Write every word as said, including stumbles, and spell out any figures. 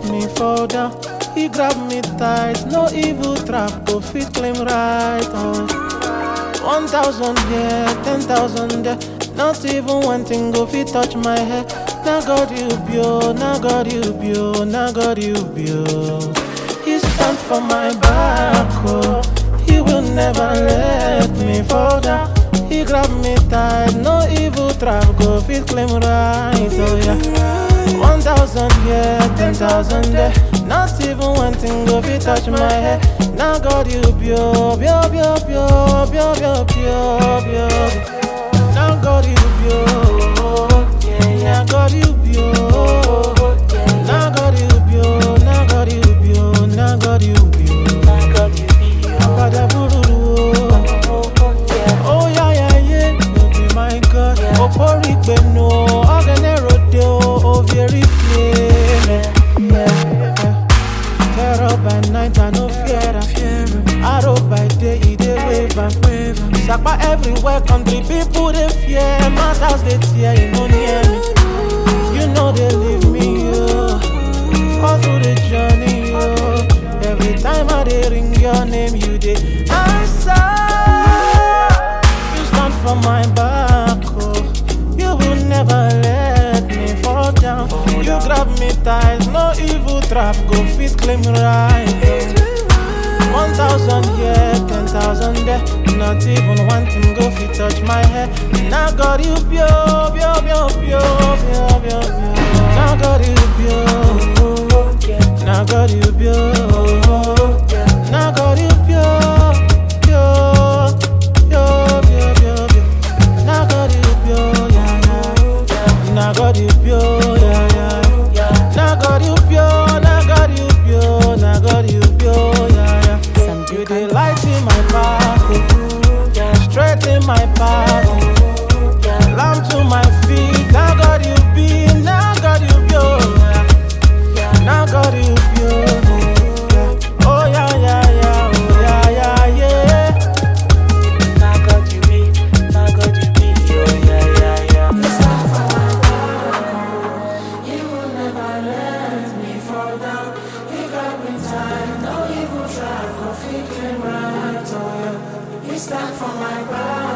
me fall down. He grab me tight, no evil trap go fit claim right. Oh. One thousand here, ten thousand there, not even one thing go fit touch my head. Now God you bio, now God you bio, now God you bio. He stand for my back, oh. He will never let me fall down. He grab me tight, no evil trap go fit claim right. Oh yeah. One thousand here, ten thousand there, not even one thing go fit touch my head. Now God you bio, bio, bio, bio, bio, bio, bio, bio. Now God you bio, now God you bio, now God you bio, now God you bio, now God you bio. Oh yeah yeah yeah, you be my God. Opori gbeno, ogenero de o very flame. Terror by night I no fear. Arrow by day it dey wave and wave. Sapa everywhere, country people they fear. Matters they tear, you no near me. You know they leave me, yo. All through the journey, yo. Every time I dey ring your name, you dey answer. You stand for my back, oh. You will never let me fall down. You grab me tight, no evil trap go fit claim right. Oh. One thousand here, ten thousand there, not even one thing go fit touch my head. Now God you bio, bio, bio, bio, bio, bio, bio. Now God you bio, now God you bio, now God you bio, bio, bio, bio, bio, bio. Now God you bio, yeah, yeah. Now God you bio, yeah, yeah. Now God you bio, now God you bio, now God you bio, yeah, yeah. You dey light in my path, oh. Straight in my path, oh. Lamp to my feet. Now God you be, now God you be, oh. Now God you be, oh. Oh yeah yeah yeah, oh yeah yeah yeah. Now God you be, now God you be, oh yeah yeah yeah. You stand for my back, you will never let me fall down. You got me tight, no evil try for fitting right, oh yeah. You stand for my back.